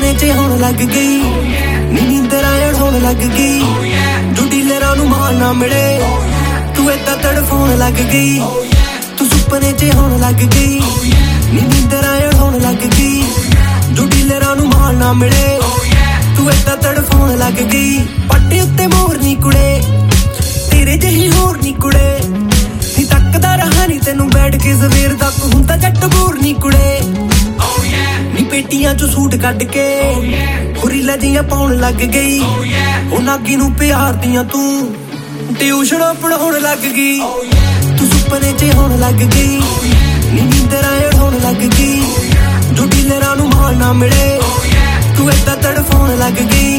ਸੁਪਨੇ 'ਚ ਹੋਣ ਲੱਗ ਗਈ ਨੀਂਦਰਾਂ ਉਡਾਉਣ ਲੱਗ ਗਈ ਜੋ ਡੀਲਰਾਂ ਨੂੰ ਮਾਲ ਨਾ ਮਿਲੇ ਤੂੰ ਏਦਾਂ ਤੜਫਾਉਣ ਲੱਗ ਗਈ ਤੂੰ ਸੁਪਨੇ 'ਚ ਹੋਣ ਲੱਗ ਗਈ ਨੀਂਦਰਾਂ ਉਡਾਉਣ ਲੱਗ ਗਈ ਜੋ ਡੀਲਰਾਂ ਨੂੰ ਮਾਲ ਨਾ ਮਿਲੇ ਤੂੰ ਏਦਾਂ ਤੜਫਾਉਣ ਲੱਗ ਗਈ ਪੱਟੇ ਉੱਤੇ ਮੋਰ ਨੀ ਕੁੜੇ ਤੇਰੇ ਜਿਹੀ ਹੋਰ ਨੀ ਕੁੜੇ ਨੀ ਤੱਕਦਾ ਰਹਾ ਨੀ ਤੈਨੂੰ ਬੈਠ ਕੇ ਸਵੇਰ ਤੱਕ ਹੁੰਦਾ ਜੱਟ ਬੋਰ ਨੀ ਕੁੜੇ ਨੀ ਪੇਟੀਆਂ ਚੋਂ ਸੂਟ ਕੱਢ ਕੇ ਹੁਰੀਲਾ ਜੀਆਂ ਪਾਉਣ ਲੱਗ ਗਈ ਉਹ ਨਾਗੀ ਨੂੰ ਪਿਆਰ ਦੀਆਂ ਤੂੰ ਟਿਊਸ਼ਨਾਂ ਪੜਾਉਣ ਲੱਗ ਗਈ ਤੂੰ ਸੁਪਨੇ 'ਚ ਹੋਣ ਲੱਗ ਗਈ ਨੀਂਦਰਾਂ ਉਡਾਉਣ ਲੱਗ ਗਈ ਜੋ ਡੀਲਰਾਂ ਨੂੰ ਮਾਲ ਨਾ ਮਿਲੇ ਤੂੰ ਏਦਾਂ ਤੜਫਾਉਣ ਲੱਗ ਗਈ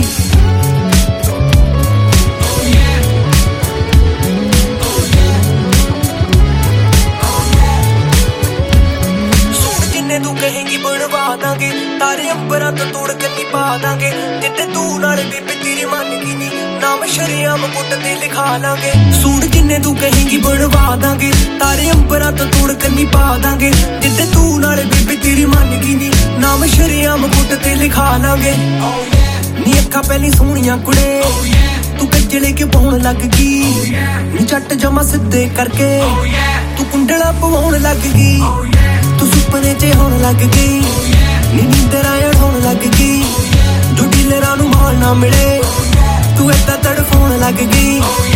ਤੂੰ ਕਹੇਂਗੀ ਬਣਵਾ ਦਾਂਗੇ ਤਾਰੇ ਅੰਬਰਾਂ ਤੋਂ ਤੋੜ ਕੇ ਨੀ ਪਾ ਦਾਂਗੇ ਜਿੱਤੇ ਤੂੰ ਨਾਲ ਬੀਬੀ ਤੇਰੀ ਮੰਨ ਗਈ ਨੀ ਨਾਮ ਸ਼ਰੀਆਮ ਕੁੱਟ ਤੇ ਲਿਖਾ ਲਾਂਗੇ ਸੂਟ ਜਿੰਨੇ ਤੂੰ ਕਹੇਂਗੀ ਬਣਵਾ ਦਾਂਗੇ ਤਾਰੇ ਅੰਬਰਾਂ ਤੋਂ ਤੋੜ ਕੇ ਨੀ ਪਾ ਦਾਂਗੇ ਜਿੱਤੇ ਤੂੰ ਨਾਲ ਬੀਬੀ ਤੇਰੀ ਮੰਨ ਗਈ ਨੀ ਨਾਮ ਸ਼ਰੀਆਮ ਕੁੱਟ ਤੇ ਲਿਖਾ ਲਾਂਗੇ ਨੀ ਅੱਖਾਂ ਪਹਿਲੀ ਸੋਹਣੀਆਂ ਕੁੜੇ ਤੂੰ ਕੱਜਲੇ ਕੇ ਪਾਉਣ ਲੱਗ ਗਈ ਨੀ ਝੱਟ ਜਮਾ ਸਿੱਧੇ ਕਰਕੇ ਤੂੰ ਕੁੰਡਲਾ ਪਵਾਉਣ ਲੱਗ ਗਈ ਤੂੰ ਸੁਪਨੇ 'ਚ ਹੋਣ ਲੱਗ ਗਈ ਨੀਂਦਰਾਂ ਉਡਾਉਣ ਲੱਗ ਗਈ ਜੋ ਡੀਲਰਾਂ ਨੂੰ ਮਾਲ ਨਾ ਮਿਲੇ ਤੂੰ ਏਦਾਂ ਤੜਫਾਉਣ ਲੱਗ ਗਈ